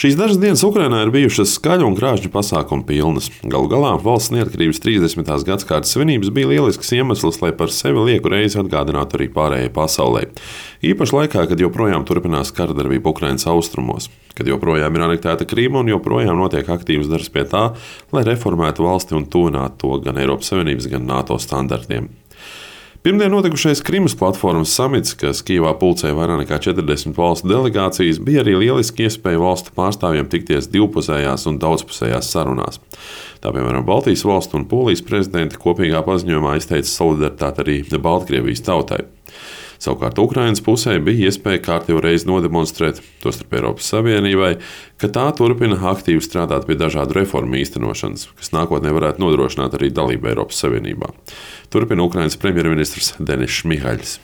Šīs dažas dienas Ukrainā ir bijušas skaļu un krāšņu pasākumu pilnas. Galu galā valsts neatkarības 30. gadsimta svinības bija lielisks iemesls, lai par sevi lieku reizi atgādinātu arī pārējai pasaulē. Īpaši laikā, kad joprojām turpinās karadarbība Ukrainas austrumos, kad joprojām ir anektēta Krīma un joprojām notiek aktīvs darbs pie tā, lai reformētu valsti un tuvinātu to gan Eiropas Savienības, gan NATO standartiem. Pirmdien notikušais Krimas platformas samits, kas Kijevā pulcēja vairāk nekā 40 valstu delegācijas, bija arī lieliski iespēja valstu pārstāvjiem tikties divpusējās un daudzpusējās sarunās. Tā piemēram, Baltijas valstu un Polijas prezidenti kopīgā paziņojumā izteica solidaritāti arī Baltkrievijas tautai. Savukārt Ukrainas pusē bija iespēja kārtīgi reizi nodemonstrēt, tostarp Eiropas Savienībai, ka tā turpina aktīvi strādāt pie dažādu reformu īstenošanas, kas nākotnē varētu nodrošināt arī dalību Eiropas Savienībā. Turpina Ukrainas premjerministrs Denis Šmihals.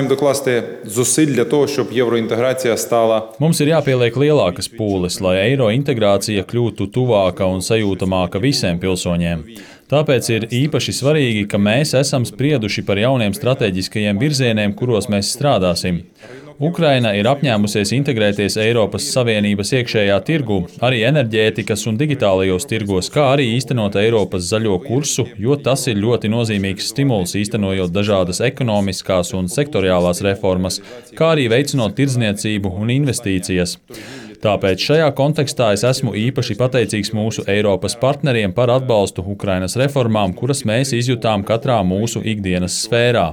Mums ir jāpieliek lielākas pūles, lai eiro integrācija kļūtu tuvāka un sajūtamāka visiem pilsoņiem. Tāpēc ir īpaši svarīgi, ka mēs esam sprieduši par jauniem strateģiskajiem virzieniem, kuros mēs strādāsim. Ukraina ir apņēmusies integrēties Eiropas Savienības iekšējā tirgu, arī enerģētikas un digitālajos tirgos, kā arī īstenot Eiropas zaļo kursu, jo tas ir ļoti nozīmīgs stimuls īstenojot dažādas ekonomiskās un sektoriālās reformas, kā arī veicinot tirdzniecību un investīcijas. Tāpēc šajā kontekstā es esmu īpaši pateicīgs mūsu Eiropas partneriem par atbalstu Ukrainas reformām, kuras mēs izjutām katrā mūsu ikdienas sfērā.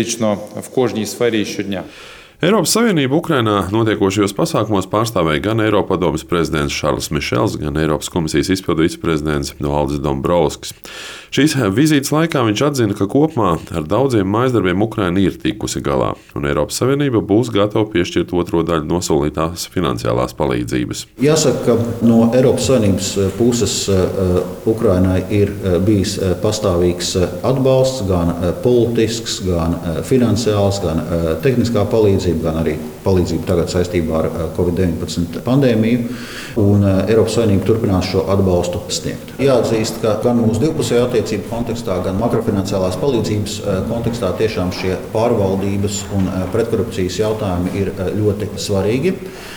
Eiropas Savienība Ukrainā notiekošajos pasākumos pārstāvēja gan Eiropadomes prezidents Šarls Mišels, gan Eiropas komisijas izpildu viceprezidents Valdis Dombrovskis. Šīs vizītes laikā viņš atzina, ka kopumā ar daudziem mājasdarbiem Ukraina ir tikusi galā, un Eiropas Savienība būs gatava piešķirt otro daļu nosolītās finansiālās palīdzības. Jāsaka, ka no Eiropas Savienības puses Ukrainai ir bijis pastāvīgs atbalsts, gan politisks, gan finansiāls, gan tehniskā palīdzība, gan arī palīdzību tagad saistībā ar Covid-19 pandēmiju, un Eiropas Savienība turpinās šo atbalstu sniegt. Jāatzīst, ka gan mūsu divpusējā attiecību kontekstā, gan makrofinanciālās palīdzības kontekstā tiešām šie pārvaldības un pretkorupcijas jautājumi ir ļoti svarīgi.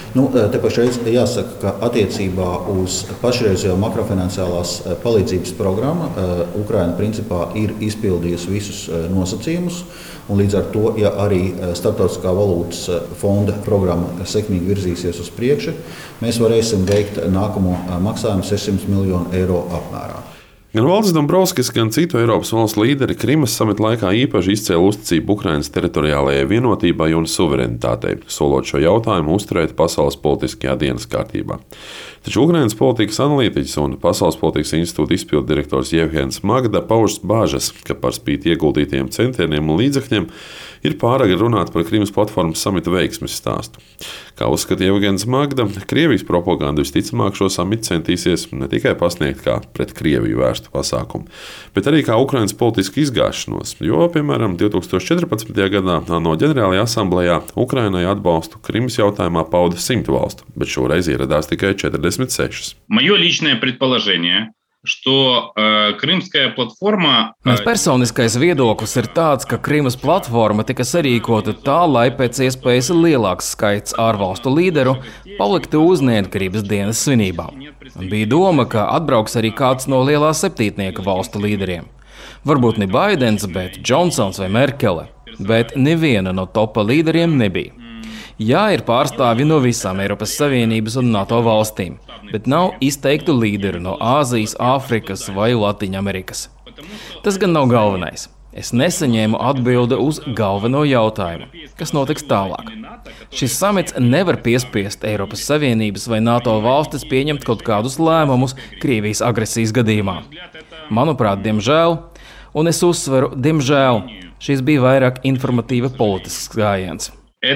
Te pašreiz jāsaka, ka attiecībā uz pašreizējo makrofinanciālās palīdzības programmu Ukraina principā ir izpildījusi visus nosacījumus, un līdz ar to, ja arī Starptautiskā valūtas fonda programma sekmīgi virzīsies uz priekšu, mēs varēsim veikt nākamo maksājumu 600 miljonu eiro apmērā. Gan Valdis Dombrovskis, gan citu Eiropas valstu līderi Krimas samita laikā īpaši izcēla uzticību Ukrainas teritoriālajai vienotībai un suverenitātei, solot šo jautājumu uzturēt pasaules politiskajā dienas kārtībā. Taču Ukrainas politikas analītiķis un Pasaules politikas institūta izpildu direktors Jevgens Magda pauž bāžas, ka par spīti ieguldītiem centieniem un līdzekļiem ir pāragri runāt par Krimas platformas samita veiksmes stāstu. Kā uzskata Jevgens Magda, Krievijas propaganda visticamāk šo samitu centīsies ne tikai pasniegt kā pret Krieviju vērstu pasākumu, bet arī kā Ukrainas politisku izgāšanos, jo, piemēram, 2014. gadā ANO ģenerālajā asamblējā Ukrainai atbalstu Krimas jautājumā pauda 100 valstu, bet šoreiz ieradās tikai 46. Мое личное предположение, что Крымская платформа... Mans personiskais viedoklis ir tāds, ka Krimas platforma tika sarīkota tā, lai pēc iespējas lielāks skaits ārvalstu līderu paliktu uz neatkarības dienas svinībām. Bija doma, ka atbrauks arī kāds no lielā septītnieka valstu līderiem. Varbūt ne Baidens, bet Džonsons vai Merkele, bet neviena no topa līderiem nebija. Jā, ir pārstāvji no visām Eiropas Savienības un NATO valstīm, bet nav izteiktu līderu no Āzijas, Āfrikas vai Latviņamerikas. Tas gan nav galvenais. Es nesaņēmu atbildi uz galveno jautājumu, kas notiks tālāk. Šis samits nevar piespiest Eiropas Savienības vai NATO valstis pieņemt kaut kādus lēmumus Krievijas agresijas gadījumā. Manuprāt, diemžēl, un es uzsveru, diemžēl, šis bija vairāk informatīva politisks gājiens.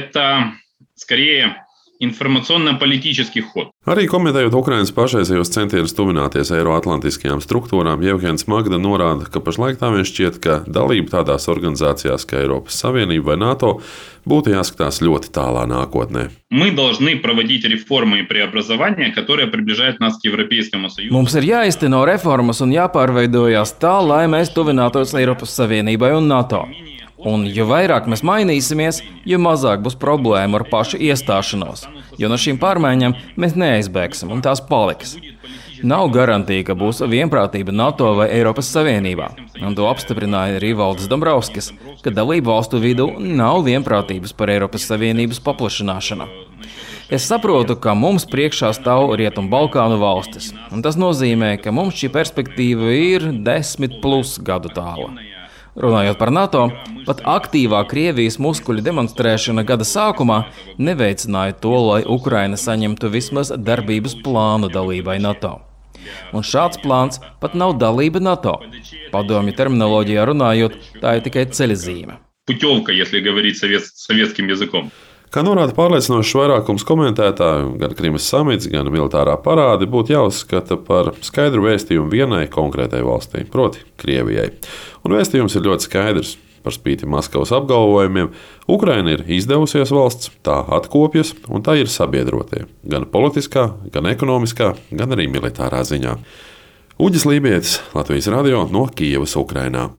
Скорее, информационно-политический ход. Arī komentējot Ukrainas pašreizējos centienus tuvināties eiroatlantiskajām struktūrām, Jevgens Magda norāda, ka pašlaik tā vien šķiet, ka dalība tādās organizācijās kā Eiropas Savienība vai NATO būtu jāskatās ļoti tālā nākotnē. Мы должны проводить реформы и преобразования, которые приближают нас к Европейскому Союзу. Mums ir jāizteno reformas un jāpārveidojās tā, lai mēs tuvinātos Eiropas Savienībai un NATO. Un jo vairāk mēs mainīsimies, jo mazāk būs problēma ar pašu iestāšanos, jo no šīm pārmaiņām mēs neaizbēgsim un tās paliks. Nav garantija, ka būs vienprātība NATO vai Eiropas Savienībā, un to apstiprināja arī Valdis Dombrovskis, ka dalību valstu vidū nav vienprātības par Eiropas Savienības paplašināšanu. Es saprotu, ka mums priekšā stāv Rietumbalkānu valstis, un tas nozīmē, ka mums šī perspektīva ir 10+ gadu tāla. Runājot par NATO, pat aktīvā Krievijas muskuļu demonstrēšana gada sākumā neveicināja to, lai Ukraina saņemtu vismaz darbības plānu dalībai NATO. Un šāds plāns pat nav dalība NATO. Padomju terminoloģijā runājot, tā ir tikai ceļzīme. Путевка, если говорить советским языком. Kā norāda pārliecinošs vairākums komentētāju, gan Krimas samits, gan militārā parādi būtu jāuzskata par skaidru vēstījumu vienai konkrētai valstī, proti Krievijai. Un vēstījums ir ļoti skaidrs. Par spīti Maskavas apgalvojumiem, Ukraina ir izdevusies valsts, tā atkopjas un tā ir sabiedrotie, gan politiskā, gan ekonomiskā, gan arī militārā ziņā. Uģis Lībietis, Latvijas radio no Kijevas, Ukrainā.